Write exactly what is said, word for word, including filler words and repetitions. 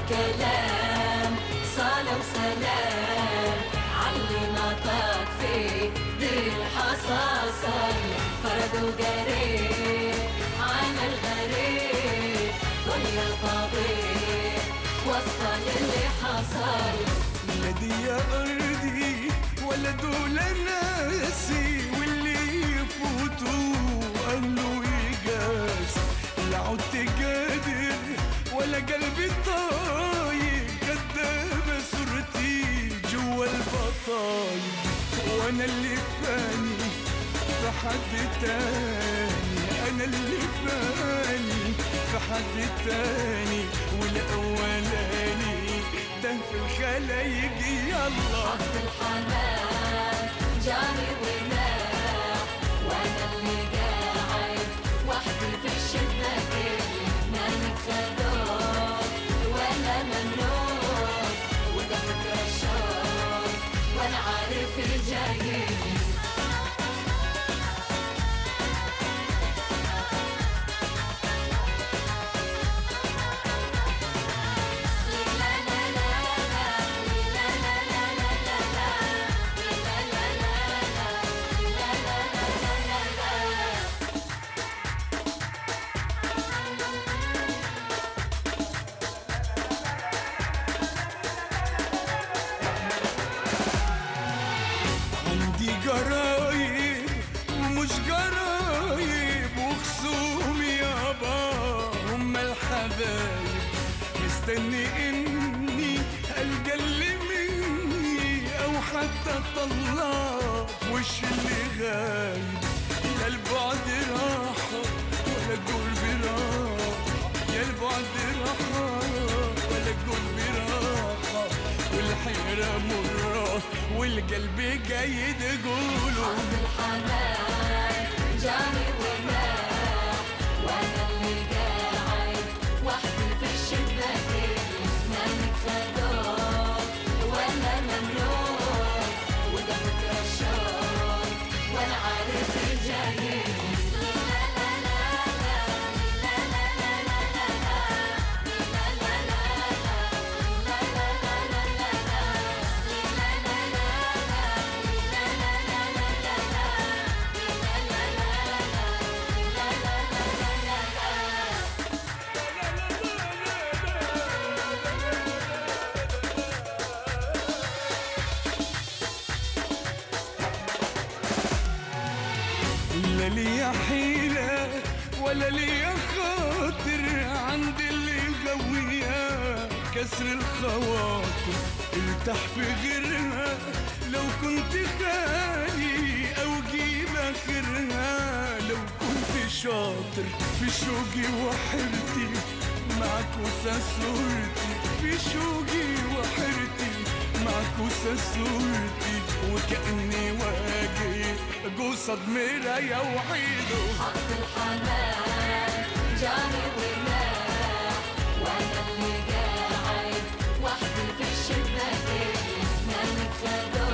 كلام صلاة وسلام علي نطق في دي الحصاصة فرد وقريب على الغريب دنيا طبيب وصل اللي حصل. لا دي يا أرضي ولا دول ناسي واللي يفوتوا أهله يجاز. لا عدت قادر ولا قلبي طايق كدابة صورتي جوا البطايق وانا اللي فاني في حد تاني. انا اللي فاني في حد تاني والاولاني ده في الخلايق. يلا حط الحنان جاري وناح وانا اللي قاعد وحدي في الشباك مالك خدود ولا ممنوع وده فكرة الشوق وانا عارف الجاي. جرايب ومش جرايب وخصوم يابا هم الحبايب مستني اني القى اللي مني او حتى اطلع وش اللي غايب. لا البعد راحة ولا قلبي راحة يا البعد راحة ولا قلبي راحة والحيرة مرة والقلب جاي تقوله. حط الحنان جاري وناح وانا اللي قاعد وحدي في الشباك مالك خدود ولا ممنوع وده فكرة الشوق وانا عارف الجاي. لا ليا حيلة ولا ليا خاطر عند اللي غويها كسر الخواطر ارتاح في غيرها لو كنت غالي او جيب اخرها لو كنت شاطر في شوقي وحرتي معكوسة صورتي في شوقي وحرتي معكوسة صورتي وكأني واجي قصد مراية وحيده. حط الحنان جاري وناح وانا اللي قاعد وحدي في الشباك مالك خدود